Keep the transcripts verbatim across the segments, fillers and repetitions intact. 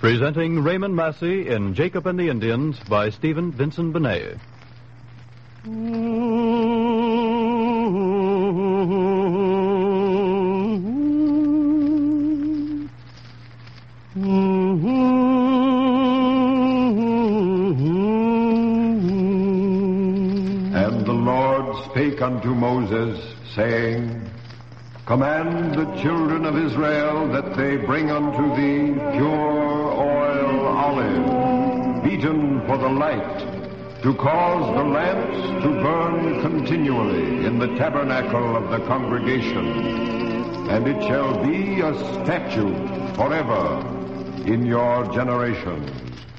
Presenting Raymond Massey in Jacob and the Indians by Stephen Vincent Benet. And the Lord spake unto Moses, saying, Command the children of Israel that they bring unto thee pure oil olive, beaten for the light, to cause the lamps to burn continually in the tabernacle of the congregation. And it shall be a statute forever in your generations.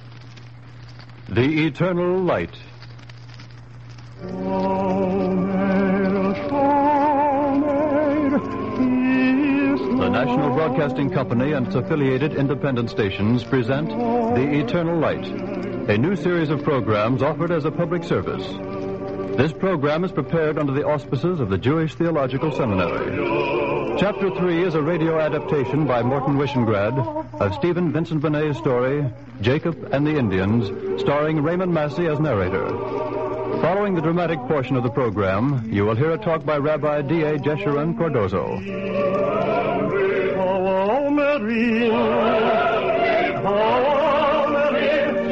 The Eternal Light. The National Broadcasting Company and its affiliated independent stations present The Eternal Light, a new series of programs offered as a public service. This program is prepared under the auspices of the Jewish Theological Seminary. Chapter three is a radio adaptation by Morton Wishengrad of Stephen Vincent Benet's story, Jacob and the Indians, starring Raymond Massey as narrator. Following the dramatic portion of the program, you will hear a talk by Rabbi D A Jeshurun Cardozo. Oh, Mary, oh, Mary,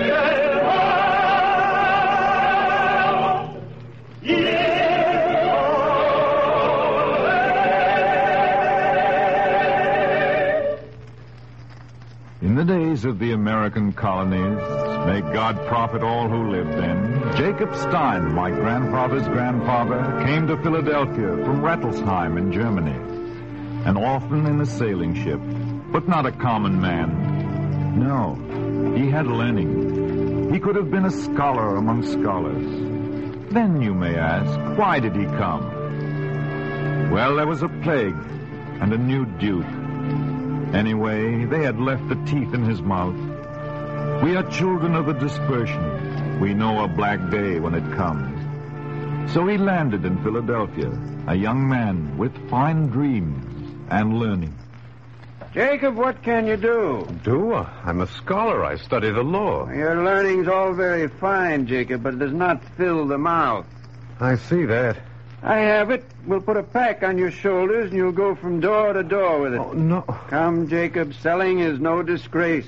In the days of the American colonies, may God profit all who lived then, Jacob Stein, my grandfather's grandfather, came to Philadelphia from Rattelsheim in Germany. An orphan in a sailing ship, but not a common man. No, he had learning. He could have been a scholar among scholars. Then you may ask, why did he come? Well, there was a plague and a new duke. Anyway, they had left the teeth in his mouth. We are children of the dispersion. We know a black day when it comes. So he landed in Philadelphia, a young man with fine dreams and learning. Jacob, what can you do? Do? I'm a scholar. I study the law. Your learning's all very fine, Jacob, but it does not fill the mouth. I see that. I have it. We'll put a pack on your shoulders, and you'll go from door to door with it. Oh, no. Come, Jacob, selling is no disgrace.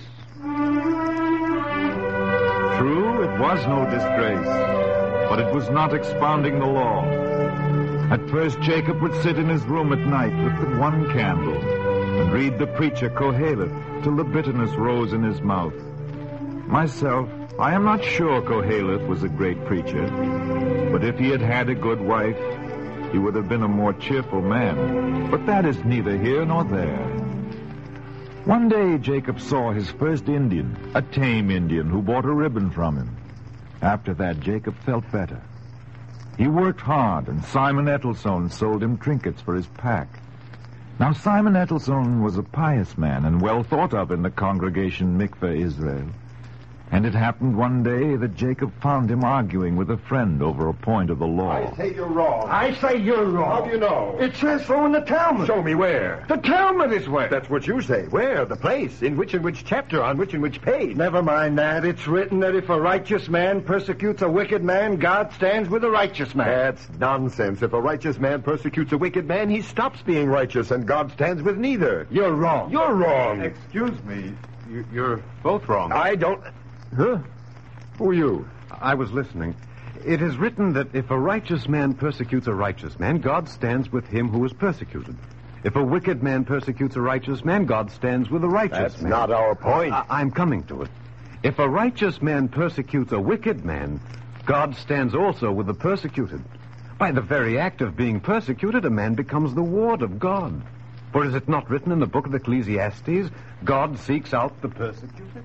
True, it was no disgrace, but it was not expounding the law. At first, Jacob would sit in his room at night with the one candle and read the preacher Koheleth till the bitterness rose in his mouth. Myself, I am not sure Koheleth was a great preacher, but if he had had a good wife, he would have been a more cheerful man. But that is neither here nor there. One day, Jacob saw his first Indian, a tame Indian who bought a ribbon from him. After that, Jacob felt better. He worked hard, and Simon Ettelsohn sold him trinkets for his pack. Now, Simon Ettelsohn was a pious man and well thought of in the congregation Mikveh Israel. And it happened one day that Jacob found him arguing with a friend over a point of the law. I say you're wrong. I say you're wrong. How do you know? It says so in the Talmud. Show me where. The Talmud is where. That's what you say. Where? The place? In which and which chapter? On which and which page? Never mind that. It's written that if a righteous man persecutes a wicked man, God stands with a righteous man. That's nonsense. If a righteous man persecutes a wicked man, he stops being righteous, and God stands with neither. You're wrong. You're wrong. Excuse me. You, you're both wrong. I don't... Huh? Who are you? I was listening. It is written that if a righteous man persecutes a righteous man, God stands with him who is persecuted. If a wicked man persecutes a righteous man, God stands with a righteous That's man. not our point. I- I'm coming to it. If a righteous man persecutes a wicked man, God stands also with the persecuted. By the very act of being persecuted, a man becomes the ward of God. For is it not written in the book of Ecclesiastes, God seeks out the persecuted?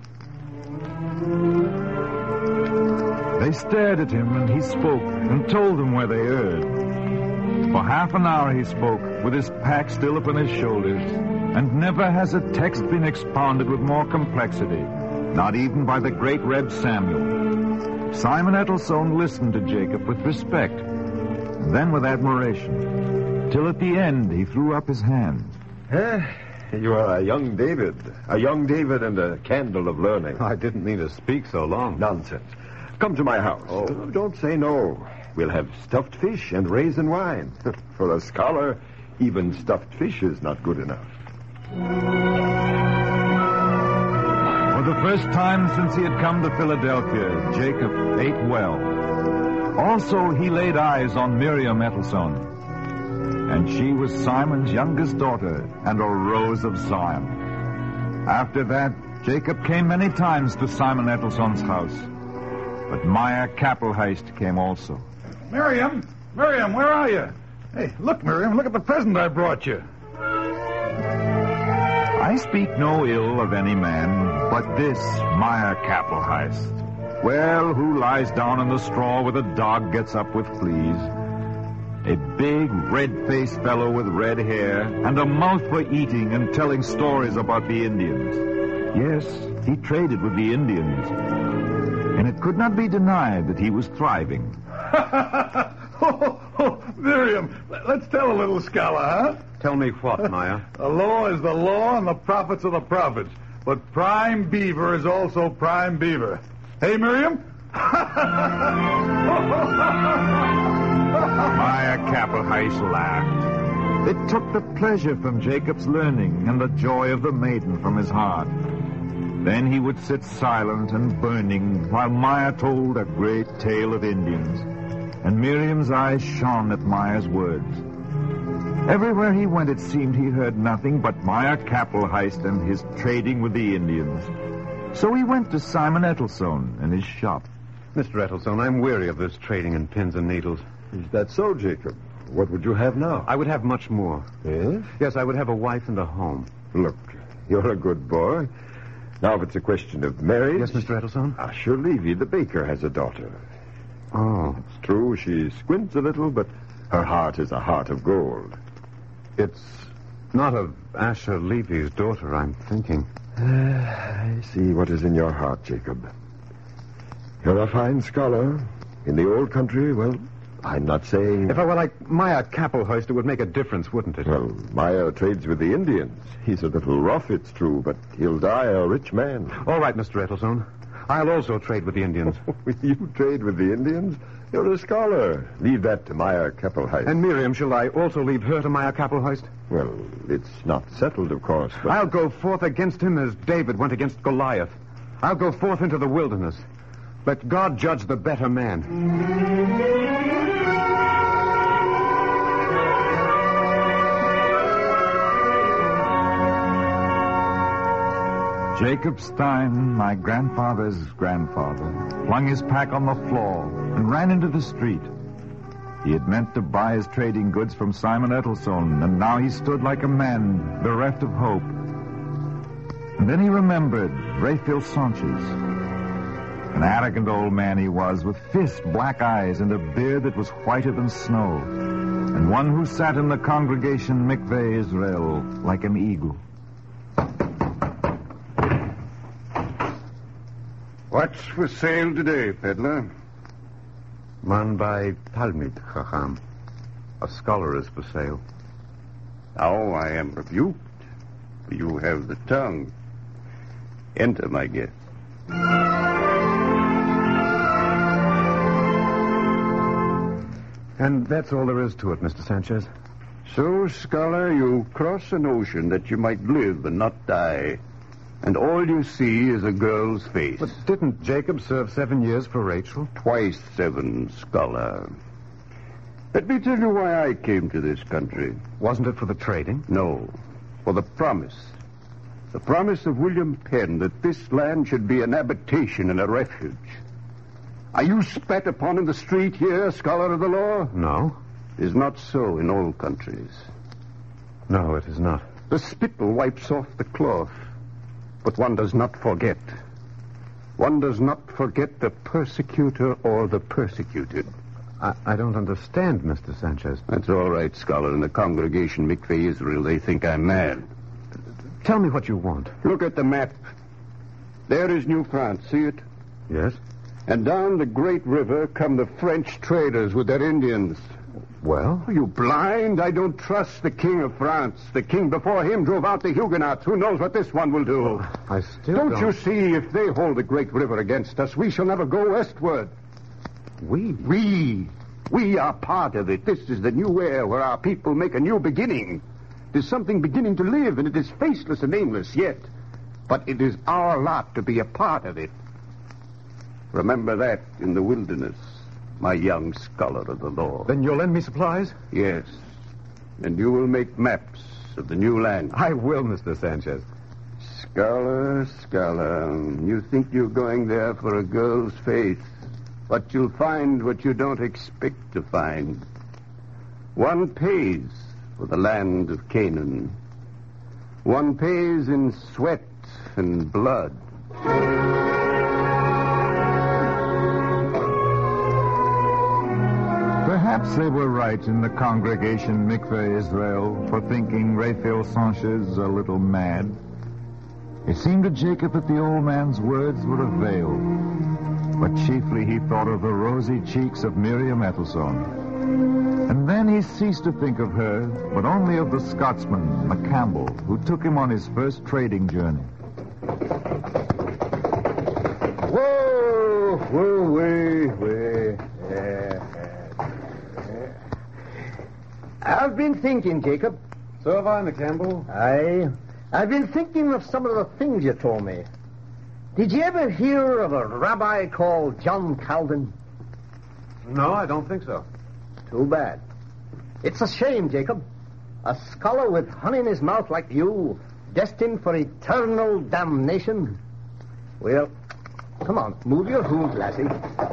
They stared at him, and he spoke and told them where they erred. For half an hour he spoke, with his pack still upon his shoulders, and never has a text been expounded with more complexity, not even by the great Reb Samuel. Simon Ettelsohn listened to Jacob with respect, then with admiration, till at the end he threw up his hand. Huh? You are a young David. A young David and a candle of learning. I didn't mean to speak so long. Nonsense. Come to my house. Oh. Don't say no. We'll have stuffed fish and raisin wine. For a scholar, even stuffed fish is not good enough. For the first time since he had come to Philadelphia, Jacob ate well. Also, he laid eyes on Miriam Etelson. And she was Simon's youngest daughter and a rose of Zion. After that, Jacob came many times to Simon Etelson's house. But Maya Kappelheist came also. Miriam! Miriam, where are you? Hey, look, Miriam, look at the present I brought you. I speak no ill of any man, but this Maya Kappelheist. Well, who lies down in the straw where the dog gets up with fleas? A big, red-faced fellow with red hair and a mouth for eating and telling stories about the Indians. Yes, he traded with the Indians. And it could not be denied that he was thriving. oh, oh, Miriam, let's tell a little scholar, huh? Tell me what, Maya? The law is the law and the prophets are the prophets. But prime beaver is also prime beaver. Hey, Miriam? Maya Kappelheist laughed. It took the pleasure from Jacob's learning and the joy of the maiden from his heart. Then he would sit silent and burning while Maya told a great tale of Indians. And Miriam's eyes shone at Maya's words. Everywhere he went, it seemed he heard nothing but Maya Kappelheist and his trading with the Indians. So he went to Simon Etelson and his shop. Mister Etelson, I'm weary of this trading in pins and needles. Is that so, Jacob? What would you have now? I would have much more. Yes? Yes, I would have a wife and a home. Look, you're a good boy. Now, if it's a question of marriage... Yes, Mister Etelson? Asher Levy, the baker, has a daughter. Oh. It's true, she squints a little, but her heart is a heart of gold. It's not of Asher Levy's daughter I'm thinking. Uh, I see what is in your heart, Jacob. You're a fine scholar. In the old country, well, I'm not saying... If I were like Maya Kappelheist, it would make a difference, wouldn't it? Well, Maya trades with the Indians. He's a little rough, it's true, but he'll die a rich man. All right, Mister Etelson. I'll also trade with the Indians. You trade with the Indians? You're a scholar. Leave that to Maya Kappelheist. And Miriam, shall I also leave her to Maya Kappelheist? Well, it's not settled, of course, but... I'll go forth against him as David went against Goliath. I'll go forth into the wilderness. Let God judge the better man. Jacob Stein, my grandfather's grandfather, flung his pack on the floor and ran into the street. He had meant to buy his trading goods from Simon Etelson, and now he stood like a man bereft of hope. And then he remembered Raphael Sanchez. An arrogant old man he was, with fierce black eyes and a beard that was whiter than snow, and one who sat in the congregation Mikveh Israel like an eagle. What's for sale today, peddler? Man by Talmud Chacham. A scholar is for sale. Now I am rebuked, for you have the tongue. Enter, my guest. And that's all there is to it, Mister Sanchez. So, scholar, you cross an ocean that you might live and not die. And all you see is a girl's face. But didn't Jacob serve seven years for Rachel? Twice seven, scholar. Let me tell you why I came to this country. Wasn't it for the trading? No, for the promise. The promise of William Penn that this land should be an habitation and a refuge. Are you spat upon in the street here, scholar of the law? No. It is not so in all countries. No, it is not. The spittle wipes off the cloth. But one does not forget. One does not forget the persecutor or the persecuted. I, I don't understand, Mister Sanchez. That's all right, scholar. In the congregation Mikveh Israel, they think I'm mad. Tell me what you want. Look at the map. There is New France. See it? Yes. And down the great river come the French traders with their Indians. Well? Are you blind? I don't trust the King of France. The king before him drove out the Huguenots. Who knows what this one will do? I still don't, don't... you see, if they hold the great river against us, we shall never go westward. We? We. We are part of it. This is the new era where our people make a new beginning. There's something beginning to live, and it is faceless and nameless yet. But it is our lot to be a part of it. Remember that in the wilderness, my young scholar of the law. Then you'll lend me supplies? Yes. And you will make maps of the new land. I will, Mister Sanchez. Scholar, scholar, you think you're going there for a girl's faith. But you'll find what you don't expect to find. One pays for the land of Canaan. One pays in sweat and blood. Perhaps they were right in the congregation Mikveh Israel for thinking Raphael Sanchez a little mad. It seemed to Jacob that the old man's words were a veil, but chiefly he thought of the rosy cheeks of Miriam Ethelsone. And then he ceased to think of her, but only of the Scotsman, McCampbell, who took him on his first trading journey. Whoa, whoa, way, way. Yeah. I've been thinking, Jacob. So have I, McCampbell. Aye. I've been thinking of some of the things you told me. Did you ever hear of a rabbi called John Calvin? No, I don't think so. Too bad. It's a shame, Jacob. A scholar with honey in his mouth like you, destined for eternal damnation. Well, come on, move your hooves, lassie.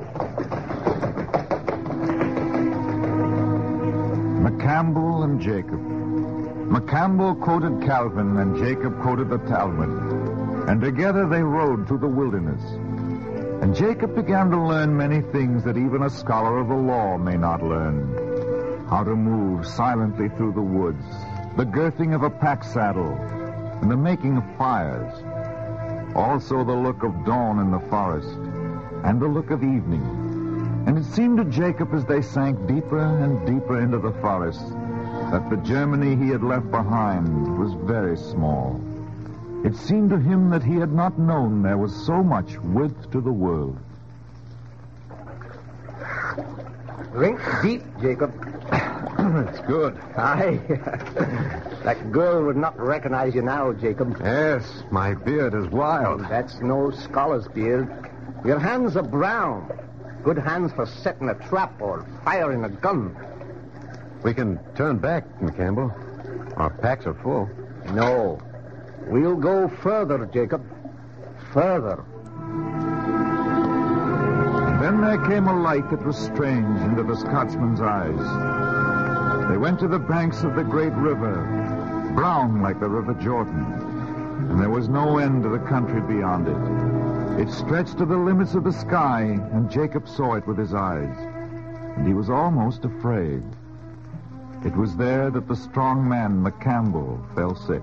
McCampbell and Jacob. McCampbell quoted Calvin and Jacob quoted the Talmud. And together they rode through the wilderness. And Jacob began to learn many things that even a scholar of the law may not learn. How to move silently through the woods, the girthing of a pack saddle, and the making of fires. Also the look of dawn in the forest, and the look of evening. And it seemed to Jacob as they sank deeper and deeper into the forest that the Germany he had left behind was very small. It seemed to him that he had not known there was so much width to the world. Drink deep, Jacob. It's good. Aye. That girl would not recognize you now, Jacob. Yes, my beard is wild. That's no scholar's beard. Your hands are brown. Good hands for setting a trap or firing a gun. We can turn back, McCampbell. Our packs are full. No. We'll go further, Jacob. Further. And then there came a light that was strange into the Scotsman's eyes. They went to the banks of the great river, brown like the River Jordan, and there was no end to the country beyond it. It stretched to the limits of the sky, and Jacob saw it with his eyes, and he was almost afraid. It was there that the strong man, McCampbell, fell sick.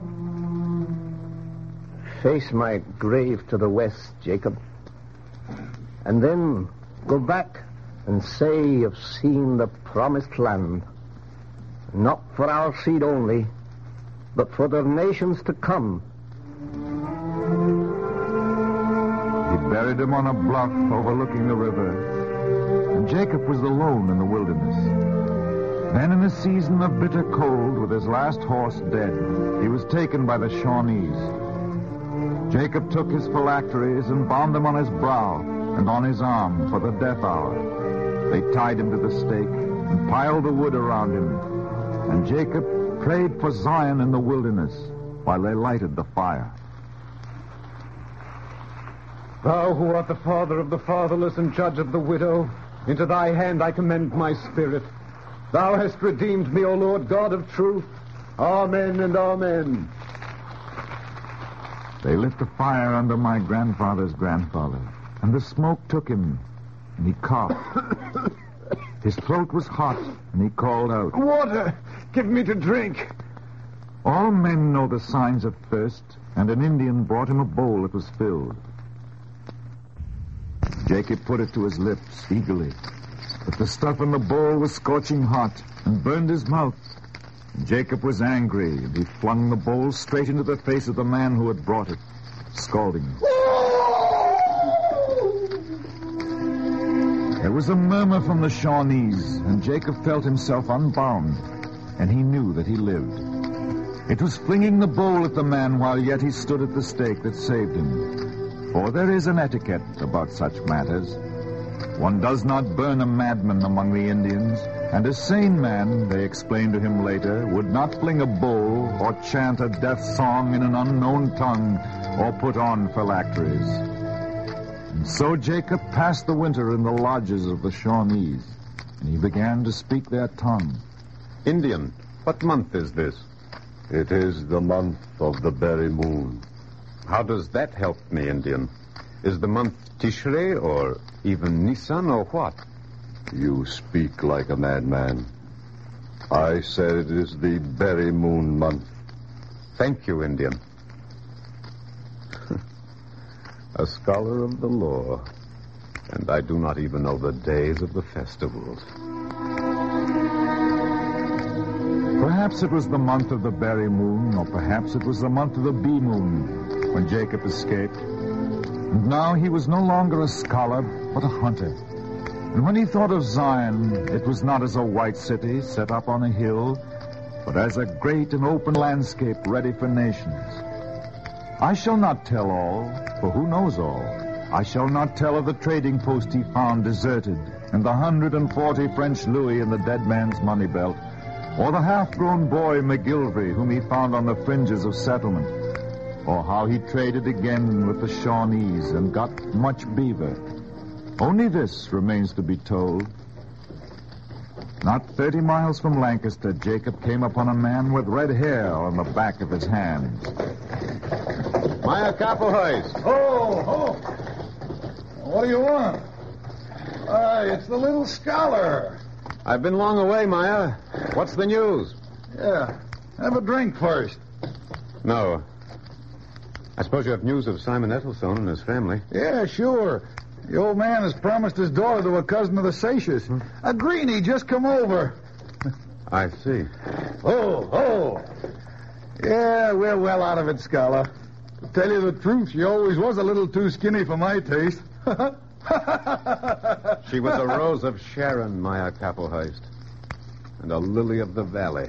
Face my grave to the west, Jacob. And then go back and say you've seen the promised land. Not for our seed only, but for the nations to come. He buried him on a bluff overlooking the river, and Jacob was alone in the wilderness. Then in a season of bitter cold, with his last horse dead, he was taken by the Shawnees. Jacob took his phylacteries and bound them on his brow and on his arm for the death hour. They tied him to the stake and piled the wood around him. And Jacob prayed for Zion in the wilderness while they lighted the fire. Thou who art the father of the fatherless and judge of the widow, into thy hand I commend my spirit. Thou hast redeemed me, O Lord God of truth. Amen and amen. They lit the fire under my grandfather's grandfather, and the smoke took him, and he coughed. His throat was hot, and he called out, Water! Give me to drink. All men know the signs of thirst, and an Indian brought him a bowl that was filled. Jacob put it to his lips eagerly. But the stuff in the bowl was scorching hot and burned his mouth. And Jacob was angry, and he flung the bowl straight into the face of the man who had brought it, scalding him. There was a murmur from the Shawnees, and Jacob felt himself unbound, and he knew that he lived. It was flinging the bowl at the man while yet he stood at the stake that saved him. For there is an etiquette about such matters. One does not burn a madman among the Indians, and a sane man, they explained to him later, would not fling a bowl or chant a death song in an unknown tongue or put on phylacteries. And so Jacob passed the winter in the lodges of the Shawnees, and he began to speak their tongue. Indian, what month is this? It is the month of the berry moon. How does that help me, Indian? Is the month Tishrei or even Nisan or what? You speak like a madman. I said it is the berry moon month. Thank you, Indian. A scholar of the law, and I do not even know the days of the festivals. Perhaps it was the month of the berry moon, or perhaps it was the month of the bee moon, when Jacob escaped. And now he was no longer a scholar, but a hunter. And when he thought of Zion, it was not as a white city set up on a hill, but as a great and open landscape ready for nations. I shall not tell all, for who knows all? I shall not tell of the trading post he found deserted, and the hundred and forty French louis in the dead man's money belt, or the half-grown boy McGilvery whom he found on the fringes of settlement, or how he traded again with the Shawnees and got much beaver. Only this remains to be told. Not thirty miles from Lancaster, Jacob came upon a man with red hair on the back of his hands. Meyer Kappelhuis. Oh, oh. What do you want? Uh, it's the little scholar. I've been long away, Meyer. What's the news? Yeah. Have a drink first. No. I suppose you have news of Simon Ethelstone and his family. Yeah, sure. The old man has promised his daughter to a cousin of the Satius. Hmm? A greenie just come over. I see. Oh, oh. Yeah, we're well out of it, Scholar. To tell you the truth, she always was a little too skinny for my taste. She was a rose of Sharon, Meyer Kappelhuis, and a lily of the valley.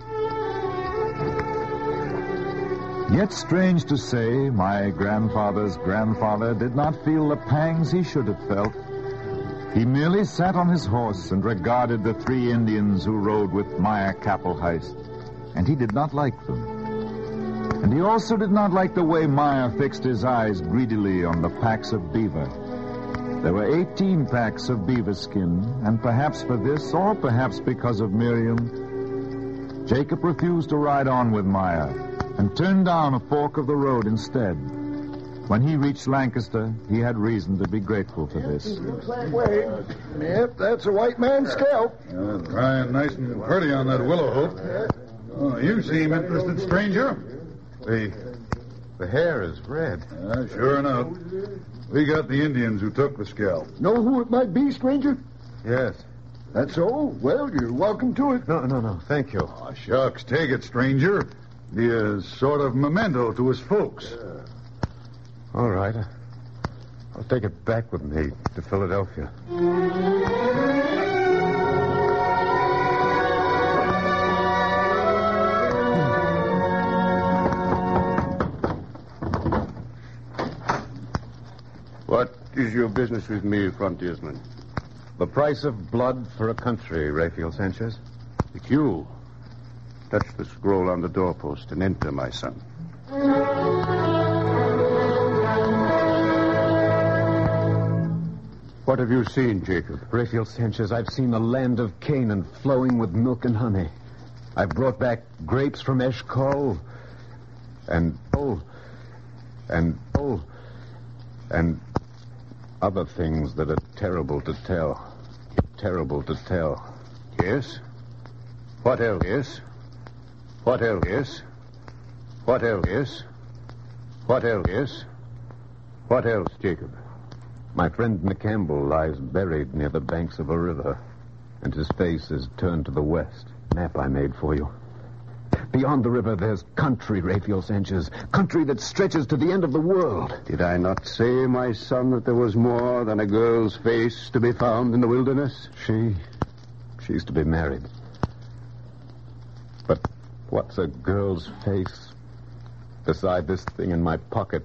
Yet, strange to say, my grandfather's grandfather did not feel the pangs he should have felt. He merely sat on his horse and regarded the three Indians who rode with Meyer Kappelhuis, and he did not like them. And he also did not like the way Meyer fixed his eyes greedily on the packs of beaver. There were eighteen packs of beaver skin, and perhaps for this, or perhaps because of Miriam, Jacob refused to ride on with Meyer and turned down a fork of the road instead. When he reached Lancaster, he had reason to be grateful for this. Looks that way. Yep, that's a white man's scalp. Uh, drying nice and pretty on that willow hook. Oh, you seem interested, stranger. The, the hair is red. Uh, sure enough. We got the Indians who took the scalp. Know who it might be, stranger? Yes. That's so? Well, you're welcome to it. No, no, no. Thank you. Oh, shucks. Take it, stranger. Be a sort of memento to his folks. Yeah. All right. I'll take it back with me to Philadelphia. What is your business with me, frontiersman? The price of blood for a country, Raphael Sanchez. It's you. Touch the scroll on the doorpost and enter, my son. What have you seen, Jacob? Raphael Sanchez, I've seen the land of Canaan flowing with milk and honey. I've brought back grapes from Eshcol and oh, and oh, and other things that are terrible to tell. Terrible to tell. Yes? What else? Yes? What else? Yes? What else? Yes? What else? Yes? What else, Jacob? My friend McCampbell lies buried near the banks of a river, and his face is turned to the west. Map I made for you. Beyond the river, there's country, Raphael Sanchez. Country that stretches to the end of the world. Did I not say, my son, that there was more than a girl's face to be found in the wilderness? She... she's to be married. But what's a girl's face beside this thing in my pocket?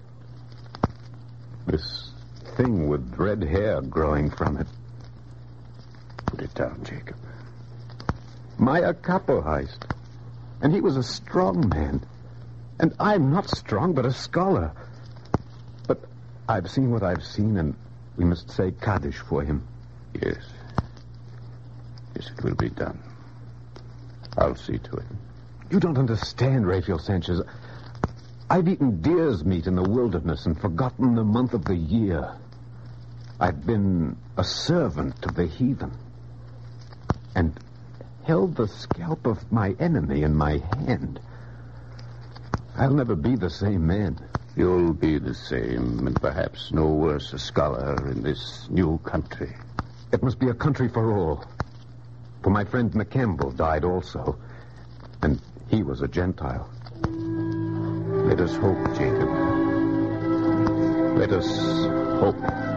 This thing with red hair growing from it. Put it down, Jacob. My Acapo heist. And he was a strong man. And I'm not strong, but a scholar. But I've seen what I've seen, and we must say Kaddish for him. Yes. Yes, it will be done. I'll see to it. You don't understand, Raphael Sanchez. I've eaten deer's meat in the wilderness and forgotten the month of the year. I've been a servant to the heathen. And held the scalp of my enemy in my hand. I'll never be the same man. You'll be the same, and perhaps no worse a scholar in this new country. It must be a country for all. For my friend McCampbell died also, and he was a Gentile. Let us hope, Jacob. Let us hope.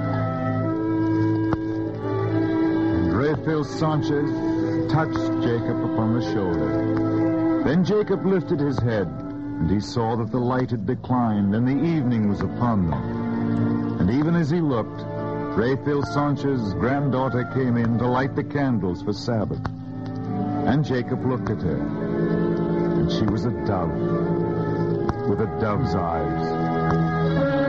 And Raphael Sanchez touched Jacob upon the shoulder. Then Jacob lifted his head, and he saw that the light had declined, and the evening was upon them. And even as he looked, Raphael Sanchez's granddaughter came in to light the candles for Sabbath. And Jacob looked at her, and she was a dove, with a dove's eyes.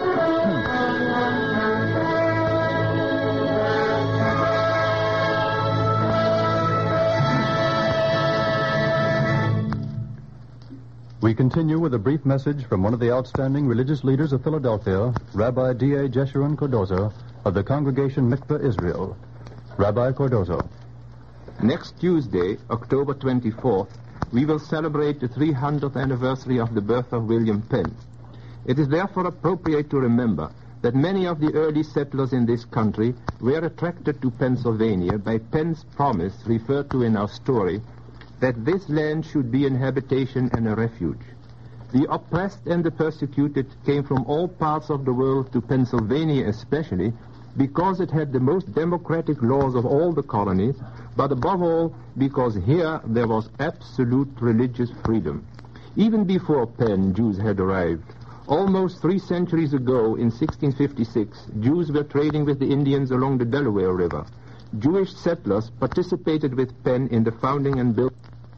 We continue with a brief message from one of the outstanding religious leaders of Philadelphia, Rabbi D A Jeshurun Cardozo of the Congregation Mikveh Israel. Rabbi Cardozo. Next Tuesday, October twenty-fourth, we will celebrate the three hundredth anniversary of the birth of William Penn. It is therefore appropriate to remember that many of the early settlers in this country were attracted to Pennsylvania by Penn's promise referred to in our story that this land should be an habitation and a refuge. The oppressed and the persecuted came from all parts of the world to Pennsylvania especially because it had the most democratic laws of all the colonies, but above all because here there was absolute religious freedom. Even before Penn, Jews had arrived. Almost three centuries ago, in sixteen fifty-six, Jews were trading with the Indians along the Delaware River. Jewish settlers participated with Penn in the founding and building.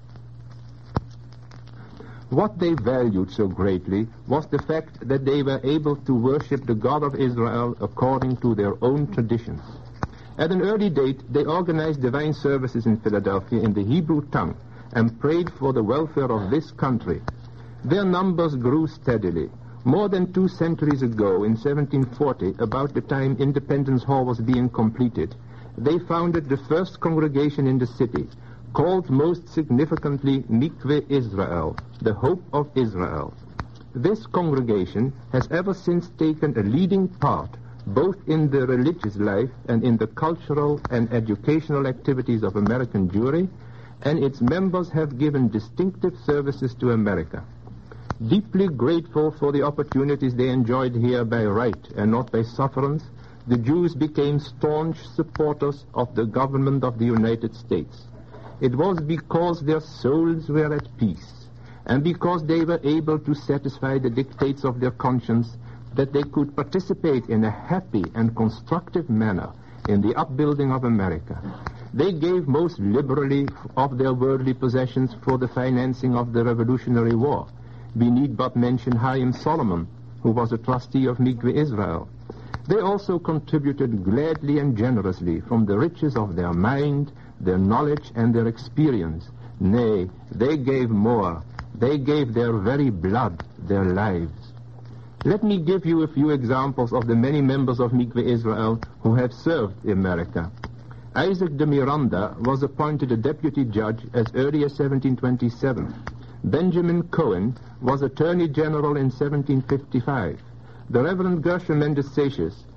What they valued so greatly was the fact that they were able to worship the God of Israel according to their own traditions. At an early date, they organized divine services in Philadelphia in the Hebrew tongue and prayed for the welfare of this country. Their numbers grew steadily. More than two centuries ago, in seventeen forty, about the time Independence Hall was being completed, they founded the first congregation in the city, called most significantly Mikveh Israel, the Hope of Israel. This congregation has ever since taken a leading part both in the religious life and in the cultural and educational activities of American Jewry, and its members have given distinctive services to America. Deeply grateful for the opportunities they enjoyed here by right and not by sufferance, the Jews became staunch supporters of the government of the United States. It was because their souls were at peace, and because they were able to satisfy the dictates of their conscience, that they could participate in a happy and constructive manner in the upbuilding of America. They gave most liberally of their worldly possessions for the financing of the Revolutionary War. We need but mention Chaim Solomon, who was a trustee of Mikveh Israel. They also contributed gladly and generously from the riches of their mind, their knowledge, and their experience. Nay, they gave more. They gave their very blood, their lives. Let me give you a few examples of the many members of Mikveh Israel who have served America. Isaac de Miranda was appointed a deputy judge as early as seventeen twenty-seven. Benjamin Cohen was Attorney General in seventeen fifty-five. The Reverend Gershom Mendes Seixas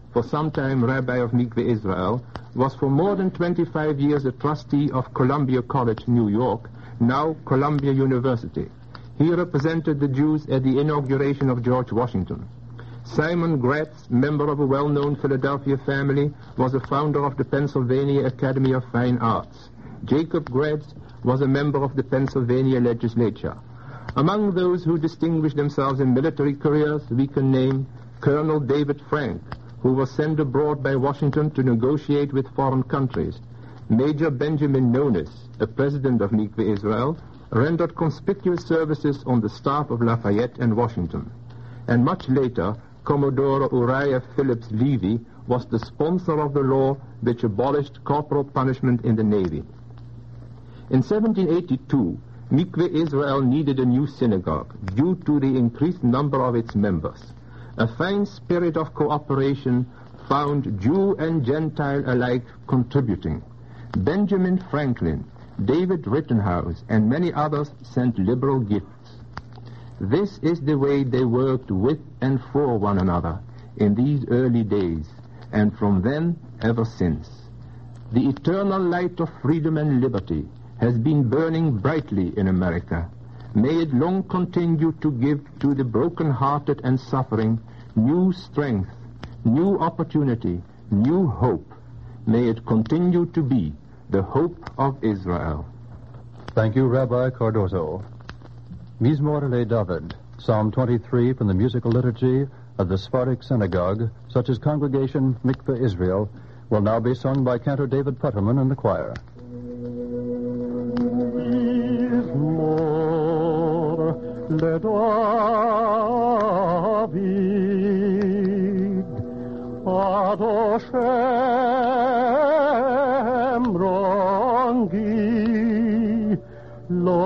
for some time Rabbi of Mikveh Israel, was for more than twenty-five years a trustee of Columbia College, New York, now Columbia University. He represented the Jews at the inauguration of George Washington. Simon Gratz, member of a well-known Philadelphia family, was a founder of the Pennsylvania Academy of Fine Arts. Jacob Gratz was a member of the Pennsylvania legislature. Among those who distinguished themselves in military careers, we can name Colonel David Frank, who was sent abroad by Washington to negotiate with foreign countries. Major Benjamin Nonis, a president of Mikveh Israel, rendered conspicuous services on the staff of Lafayette and Washington. And much later, Commodore Uriah Phillips Levy was the sponsor of the law which abolished corporal punishment in the Navy. In seventeen eighty-two, Mikveh Israel needed a new synagogue due to the increased number of its members. A fine spirit of cooperation found Jew and Gentile alike contributing. Benjamin Franklin, David Rittenhouse, and many others sent liberal gifts. This is the way they worked with and for one another in these early days, and from then ever since. The eternal light of freedom and liberty has been burning brightly in America. May it long continue to give to the broken-hearted and suffering new strength, new opportunity, new hope. May it continue to be the hope of Israel. Thank you, Rabbi Cardozo. Mizmor le David, Psalm twenty-three from the musical liturgy of the Sephardic Synagogue, such as Congregation Mikveh Israel, will now be sung by Cantor David Putterman and the choir. Le David ad Hashem rongi lo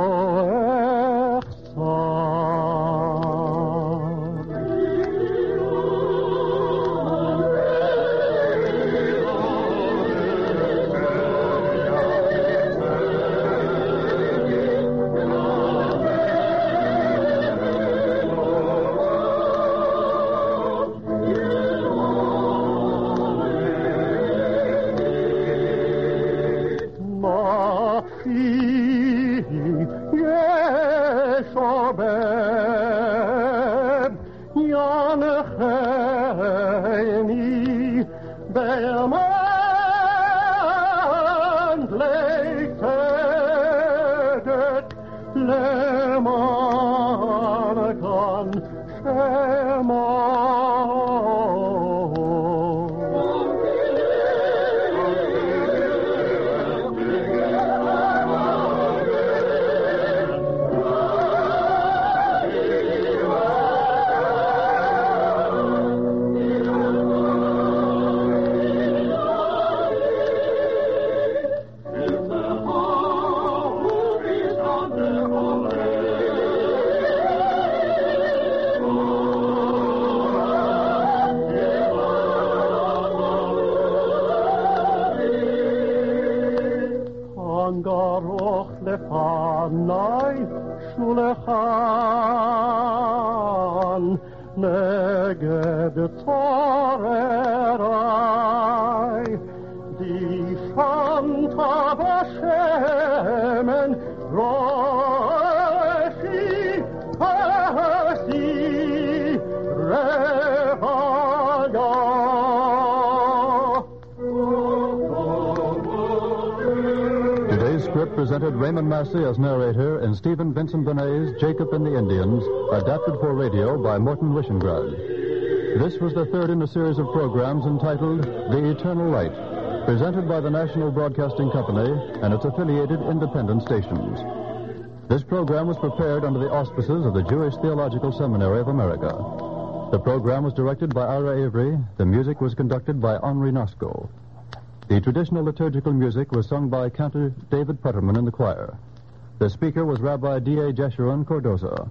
Presented Raymond Massey as narrator in Stephen Vincent Benet's Jacob and the Indians, adapted for radio by Morton Wishengrad. This was the third in a series of programs entitled The Eternal Light, presented by the National Broadcasting Company and its affiliated independent stations. This program was prepared under the auspices of the Jewish Theological Seminary of America. The program was directed by Ira Avery. The music was conducted by Henri Nosco. The traditional liturgical music was sung by Cantor David Putterman in the choir. The speaker was Rabbi D A Jeshurun Cardoza.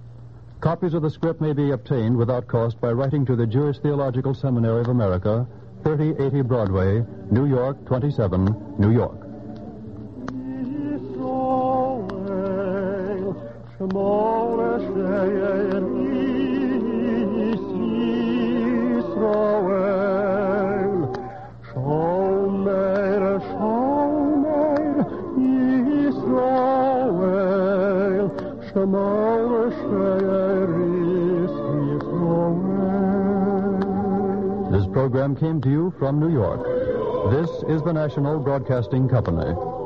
Copies of the script may be obtained without cost by writing to the Jewish Theological Seminary of America, thirty eighty Broadway, New York, twenty-seven, New York. Israel, program came to you from New York. This is the National Broadcasting Company.